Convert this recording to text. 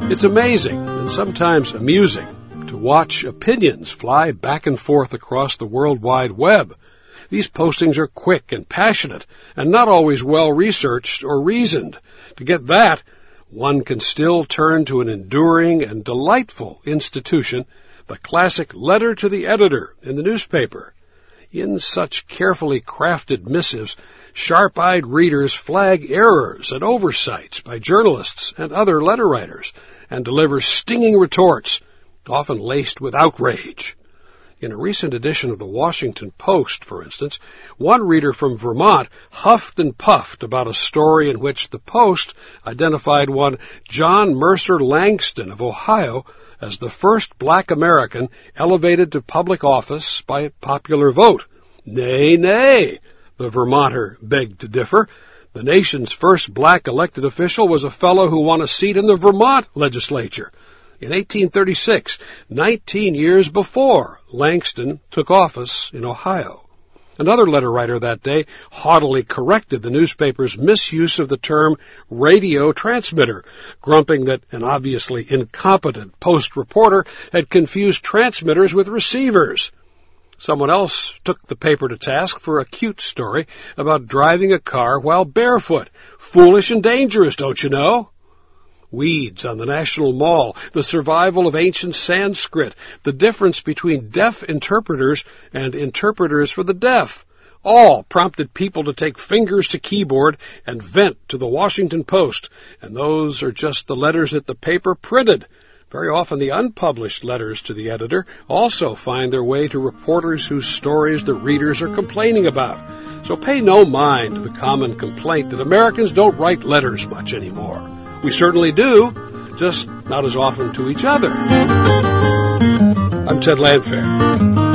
It's amazing and sometimes amusing to watch opinions fly back and forth across the World Wide Web. These postings are quick and passionate and not always well-researched or reasoned. To get that, one can still turn to an enduring and delightful institution, the classic letter to the editor in the newspaper. In such carefully crafted missives, sharp-eyed readers flag errors and oversights by journalists and other letter writers and deliver stinging retorts, often laced with outrage. In a recent edition of the Washington Post, for instance, one reader from Vermont huffed and puffed about a story in which the Post identified one John Mercer Langston of Ohio as the first black American elevated to public office by popular vote. Nay, nay, the Vermonter begged to differ. The nation's first black elected official was a fellow who won a seat in the Vermont legislature in 1836, 19 years before Langston took office in Ohio. Another letter writer that day haughtily corrected the newspaper's misuse of the term radio transmitter, grumping that an obviously incompetent Post reporter had confused transmitters with receivers. Someone else took the paper to task for a cute story about driving a car while barefoot. Foolish and dangerous, don't you know? Weeds on the National Mall, the survival of ancient Sanskrit, the difference between deaf interpreters and interpreters for the deaf, all prompted people to take fingers to keyboard and vent to the Washington Post, and those are just the letters that the paper printed. Very often the unpublished letters to the editor also find their way to reporters whose stories the readers are complaining about. So pay no mind to the common complaint that Americans don't write letters much anymore. We certainly do, just not as often to each other. I'm Ted Landfair.